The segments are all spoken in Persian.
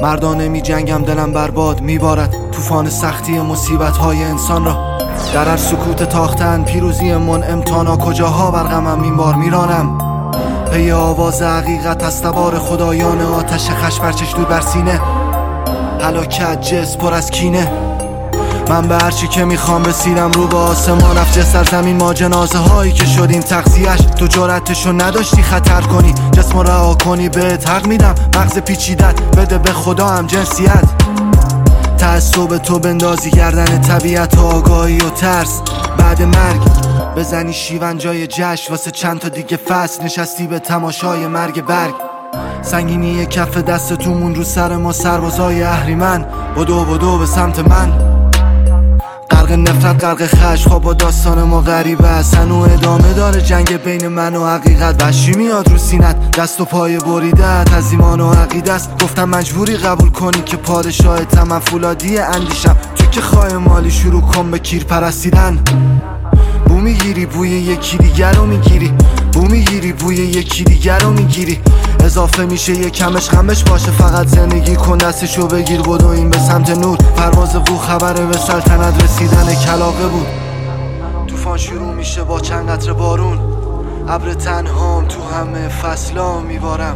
مردانه می جنگم، دلم برباد میبارد طوفان سختی مصیبت های انسان را. در هر سکوت تاختن پیروزی منعم، تانا کجاها بر غمم این بار میرانم. پی آواز حقیقت از تبار خدایان، آتش خش پرچش دود بر سینه، هلاکت جس پر از کینه. من به هرچی که میخوام رسیدم، رو به آسمان افجه سرزمین، ما جنازه هایی که شدیم تغذیه‌اش. تو جرأتشو نداشتی خطر کنی، جسمو رها کنی، بهت حق میدم مغز پیچیدت، بده به خدا هم جنسیت. تعصب تو بندازی گردن طبیعت و آگاهی و ترس، بعد مرگ بزنی شیون جای جشن، واسه چند تا دیگه فصل نشستی به تماشای مرگ برگ. سنگینی کف دستتون رو سر ما سربازای اهریمن، بدو به سمت من. غرق نفرت غرق خشم، خواب با داستان ما غریبه است، هنو ادامه داره جنگ بین من و حقیقت. وحشی میاد رو سینت، دست و پای بریدت از ایمان و عقیده است. گفتم مجبوری قبول کنی که پادشاهتم، من فولادی اندیشم، تو که خواهی مالی شروع کن به کیر پرستیدن. بو میگیری بوی یکی دیگر رو میگیری، بو میگیری بوی یکی دیگر رو میگیری. اضافه میشه یه کمش خمش باشه، فقط زندگی کن دستشو بگیر، بدو این به سمت نور. پرواز بو خبره به سلطنت رسیدن کلاغه بود. طوفان شروع میشه با چند قطره بارون، ابر تنهام تو همه فصلا میبارم.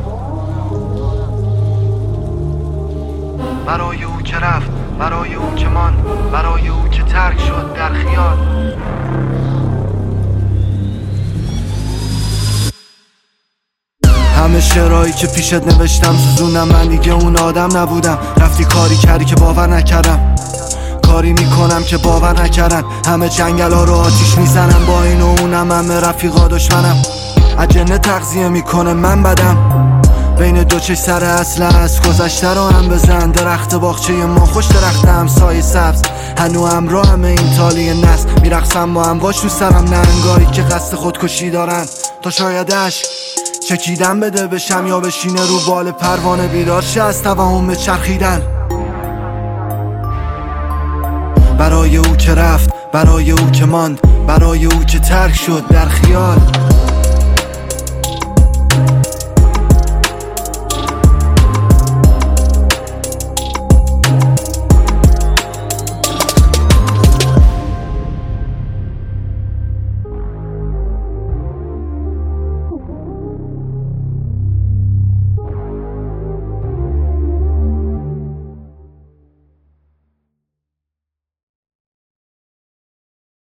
برای او که رفت، برای او که ماند، برای او که ترک شد در خیال. همه شعرهایی که پیشت نوشتم سوزوندم، من دیگه اون آدم نبودم. رفتی کاری کردی که باور نکردم، کاری میکنم که باور نکردن. همه جنگل ها رو آتیش میزنم، با این و اونم همه رفیقا دشمنم. اجنه تغذیه میکنه من بدم، بین دو چش سر اصل است. گذشته رو هم بزن، درخت باغچه ما خوش درخت همسایه سبز، هنو همراه همه این تالی نسل. میرقصم با هم باش رو سرم، نهنگایی که قصد خودکشی دارن. تا شایدش چکیدن بده بشم، یا بشینه رو بال پروانه بیدار شه از توهم چرخیدن. برای او که رفت، برای او که ماند، برای او که ترک شد در خیال.